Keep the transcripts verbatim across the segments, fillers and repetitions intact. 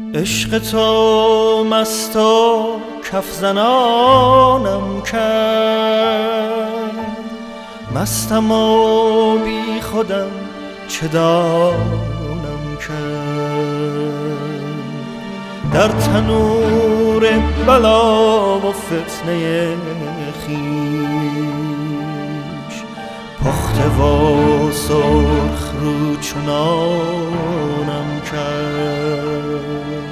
عشق تو مست و کف زنانم کرد، مستم و بی خودم چه دانم کرد. در تنور بلا و فتنه خویش پخته و سرخ رو چنانم کرد.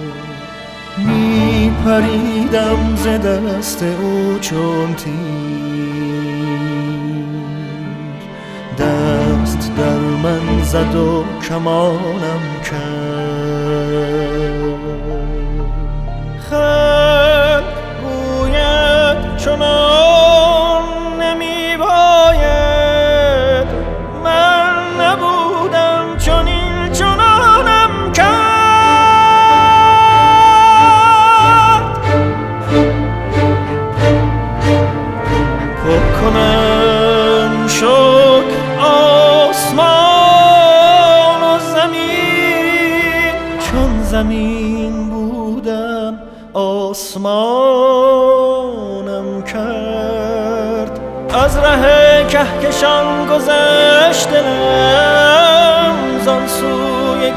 می پریدم ز دست او چون تیر، دست در من زد و کمانم کرد. خلق گوید چنان نمی باید، من نبودم چنین چنانم کرد. پر کنم شکر آسمان و زمین، چون زمین بودم آسمانم کرد. از ره کهکشان گذشت دلم، زان سوی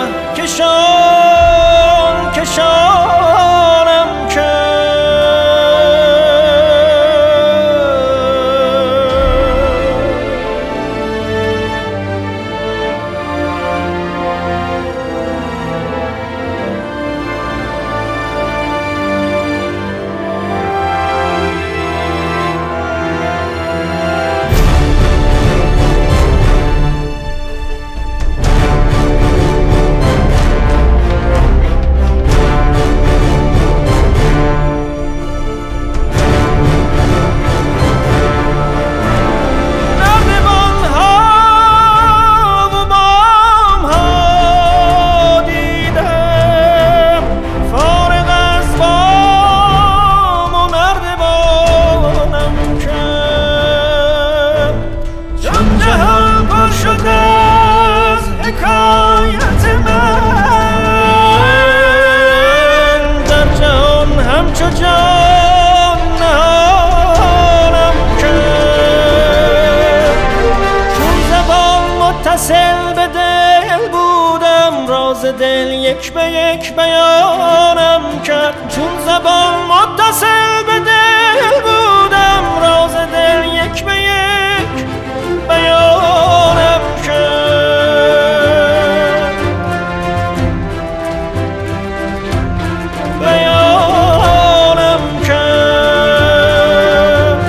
کهکشان کشانم کرد. متصل به دل بودم، راز دل یک به یک بیانم کرد. چون زبان متصل به دل بودم، راز دل یک به یک بیانم کرد. بیانم کرد.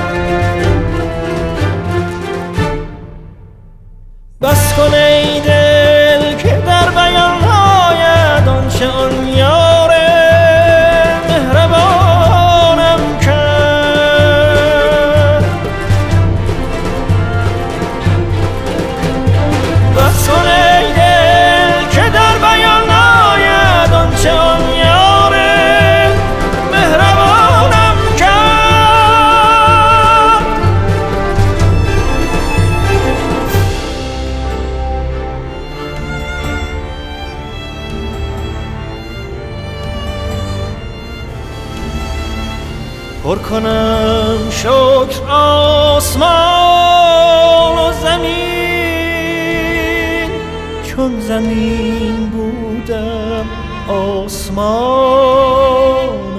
بس کن ای دل که در بیان آید آنچه آن یار مهربانم کرد. بس کن ای دل که در بیان آید آنچه آن یار مهربانم کرد. پر کنم شکر آسمان و زمین، چون زمین بودم آسمان